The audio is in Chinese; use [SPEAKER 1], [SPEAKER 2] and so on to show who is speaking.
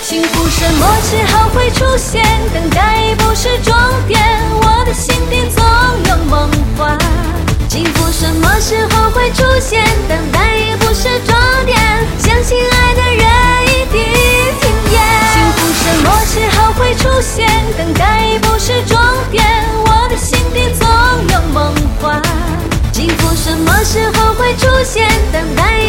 [SPEAKER 1] 幸福什么时候会出现？等待不是终点，我的心底总有梦幻。幸福什么时候会出现？等待也不是终点，相信爱的人一定听见。幸福什么时候会出现？等待不是终点，我的心底总有梦幻。幸福什么时候会出现？等待